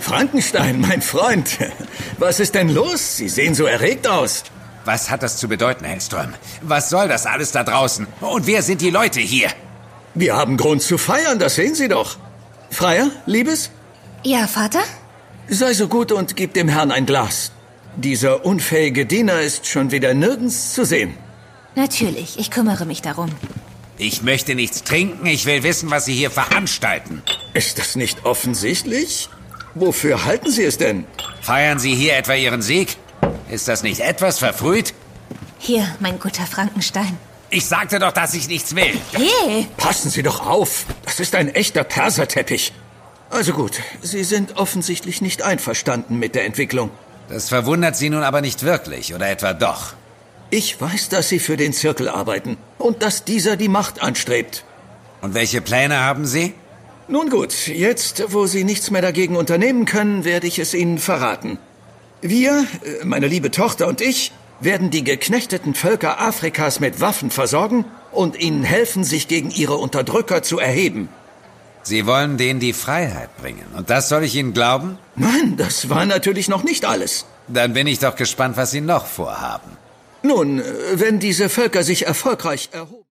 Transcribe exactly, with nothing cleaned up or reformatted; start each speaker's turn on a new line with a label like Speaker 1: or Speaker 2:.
Speaker 1: Frankenstein, mein Freund. Was ist denn los? Sie sehen so erregt aus.
Speaker 2: Was hat das zu bedeuten, Hellström? Was soll das alles da draußen? Und wer sind die Leute hier?
Speaker 1: Wir haben Grund zu feiern, das sehen Sie doch. Freier, Liebes?
Speaker 3: Ja, Vater?
Speaker 1: Sei so gut und gib dem Herrn ein Glas. Dieser unfähige Diener ist schon wieder nirgends zu sehen.
Speaker 3: Natürlich, ich kümmere mich darum.
Speaker 2: Ich möchte nichts trinken, ich will wissen, was Sie hier veranstalten.
Speaker 1: Ist das nicht offensichtlich? Wofür halten Sie es denn?
Speaker 2: Feiern Sie hier etwa Ihren Sieg? Ist das nicht etwas verfrüht?
Speaker 3: Hier, mein guter Frankenstein.
Speaker 2: Ich sagte doch, dass ich nichts will.
Speaker 3: Hey!
Speaker 1: Passen Sie doch auf. Das ist ein echter Perserteppich. Also gut, Sie sind offensichtlich nicht einverstanden mit der Entwicklung.
Speaker 2: Das verwundert Sie nun aber nicht wirklich, oder etwa doch?
Speaker 1: Ich weiß, dass Sie für den Zirkel arbeiten und dass dieser die Macht anstrebt.
Speaker 2: Und welche Pläne haben Sie?
Speaker 1: Nun gut, jetzt, wo Sie nichts mehr dagegen unternehmen können, werde ich es Ihnen verraten. Wir, meine liebe Tochter und ich, werden die geknechteten Völker Afrikas mit Waffen versorgen und ihnen helfen, sich gegen ihre Unterdrücker zu erheben.
Speaker 2: Sie wollen denen die Freiheit bringen. Und das soll ich Ihnen glauben?
Speaker 1: Nein, das war natürlich noch nicht alles.
Speaker 2: Dann bin ich doch gespannt, was Sie noch vorhaben.
Speaker 1: Nun, wenn diese Völker sich erfolgreich erhoben...